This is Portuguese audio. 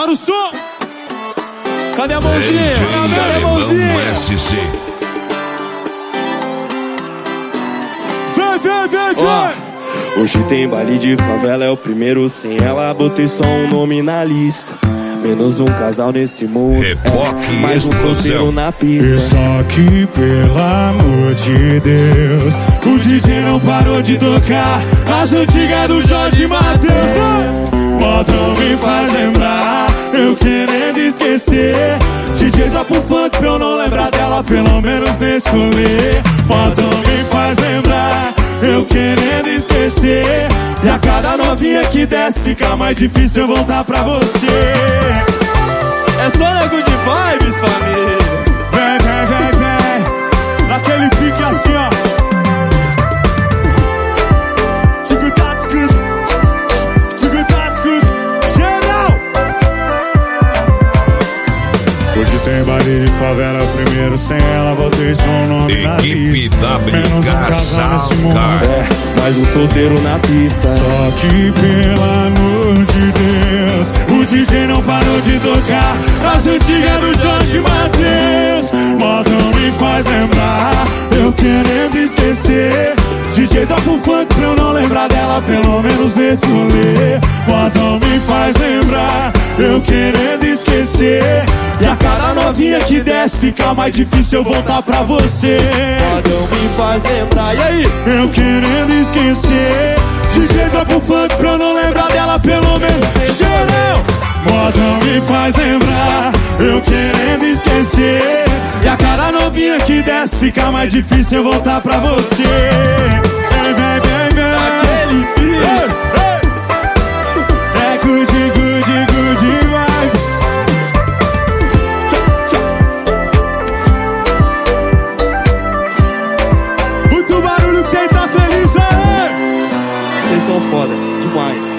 Para o som! Cadê a mãozinha? Cadê a mãozinha? SC. Vem! Hoje tem baile de favela, é o primeiro sem ela. Botei só um nome na lista. Menos um casal nesse mundo. Reboque mais um solteiro na pista. E só que, pelo amor de Deus, o DJ não parou de tocar as antigas do Jorge Mateus. Modão me faz lembrar, eu querendo esquecer. DJ dropa um funk pra eu não lembrar dela, pelo menos nesse rolê. Modão me faz lembrar, eu querendo esquecer. E a cada novinha que desce fica mais difícil eu voltar pra você. É só na good vibes, família. Vem, vem, vem, vem. Naquele pique assim, ó. Geral! Hoje tem baile de favela, primeiro sem ela, botei só um nome na Equipe lista. WK Soundcard. Mais um solteiro na pista. Só que, pelo amor de Deus, o DJ não parou de tocar as antigas do Jorge Mateus. Modão me faz lembrar, eu querendo esquecer. DJ toca um funk pra eu não lembrar dela, pelo menos esse rolê. Modão me faz lembrar, eu querendo esquecer. E a cada novinha que desce fica mais difícil eu voltar pra você. Modão me faz lembrar, e aí? Eu querendo esquecer. DJ toca um funk pra eu não lembrar dela, pelo menos. Geral! Modão me faz lembrar, eu querendo esquecer. E a cada novinha que desce fica mais difícil eu voltar pra você. Vem, vem, vem, vem. Aquele beat. É good, good, good vibe. Muito barulho, quem tá feliz aí? Vocês são foda demais.